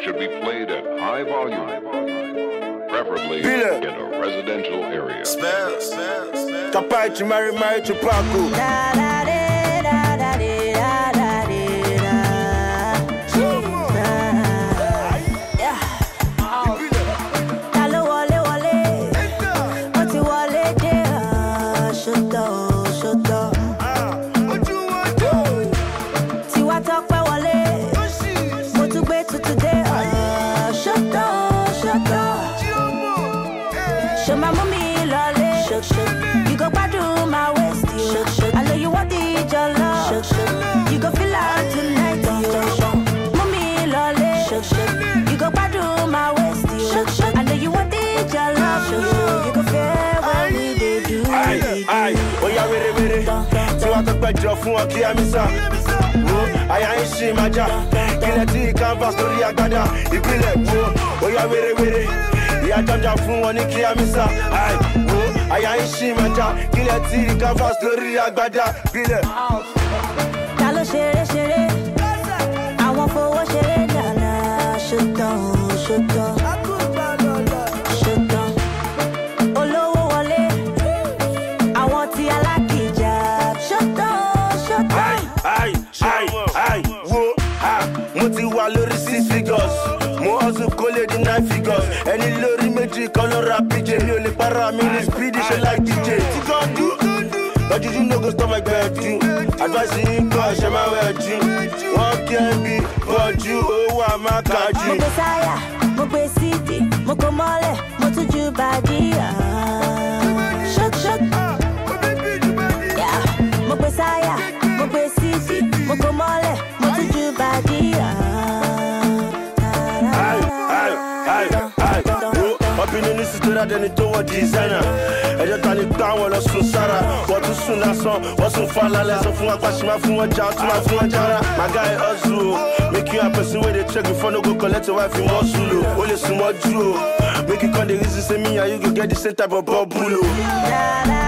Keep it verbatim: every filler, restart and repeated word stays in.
should be played at high volume, preferably in a residential area. Spell, spell, spell. Capace, Mary, Mary, Chupaco. You go back to my waist, you. I know you want it, your love. You go feel out tonight, you. Mommy, lolly. You go back to my waist, you. I know you want it, your love. You go feel what we did do. Aye, aye, oh yeah, ready, ready. So I talk about your phone, okay, I'm in I ain't see my job. Kill a tea, canvas, story, I got that. You feel like, oh yeah, ready, ready. Yeah, jump jump from one key, I'm in Aye, oh, I ain't see my job. Kill a tea, canvas, story, I got that. Feel it. Dalo shere shere. I want for what shere dala. Shut down, shut down. Shut down. Olowo wale. I want the alaki job. Shut down, shut down. Aye, aye, aye, aye. Whoa, ha. Moti walori six figures. Mo hustle call it the nine figures. Any lorry magic color rap P J. Me only para me the speed she like D J. You gon' do, but you know go stop my bed too. Advice you go, share my word you. What can be but you? Oh, I'm a kaji. Mo besaya, mo besiti, mo komole, mo tuju badi. Shut, shut. Yeah, mo besaya, mo besiti, mo komole, mo tuju badi. Up in the city, then it to a designer. I just can't live down when I soon Sarah. What too soon I saw, what's so far less of one question from a job to my phone. My guy Ozu, make you a person where they check before no go collect a wife in Mosulu. Only some more Drew. Make you call the reason say me, and you go get the same type of bubble.